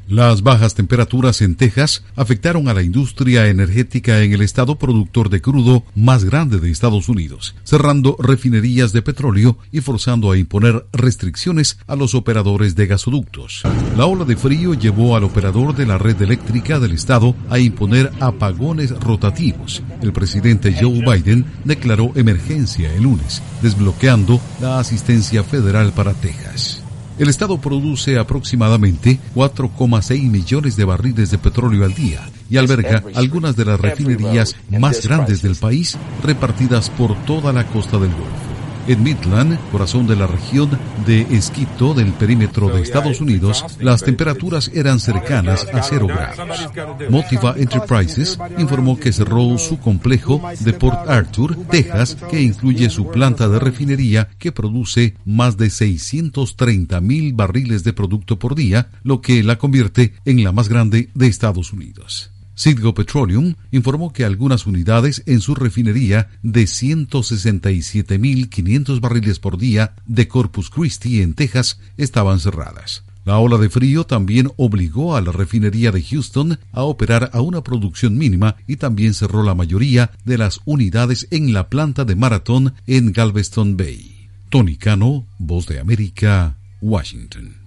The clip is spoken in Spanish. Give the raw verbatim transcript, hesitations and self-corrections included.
Las bajas temperaturas en Texas afectaron a la industria energética en el estado productor de crudo más grande de Estados Unidos, cerrando refinerías de petróleo y forzando a imponer restricciones a los operadores de gasoductos. La ola de frío llevó al operador de la red eléctrica del estado a imponer apagones rotativos. El presidente Joe Biden declaró emergencia el lunes, desbloqueando la asistencia federal para Texas. El estado produce aproximadamente cuatro coma seis millones de barriles de petróleo al día y alberga algunas de las refinerías más grandes del país repartidas por toda la costa del Golfo. En Midland, corazón de la región de Esquito del perímetro de Estados Unidos, las temperaturas eran cercanas a cero grados. Motiva Enterprises informó que cerró su complejo de Port Arthur, Texas, que incluye su planta de refinería que produce más de seiscientos treinta mil barriles de producto por día, lo que la convierte en la más grande de Estados Unidos. Citgo Petroleum informó que algunas unidades en su refinería de ciento sesenta y siete mil quinientos barriles por día de Corpus Christi en Texas estaban cerradas. La ola de frío también obligó a la refinería de Houston a operar a una producción mínima y también cerró la mayoría de las unidades en la planta de Marathon en Galveston Bay. Tony Cano, Voz de América, Washington.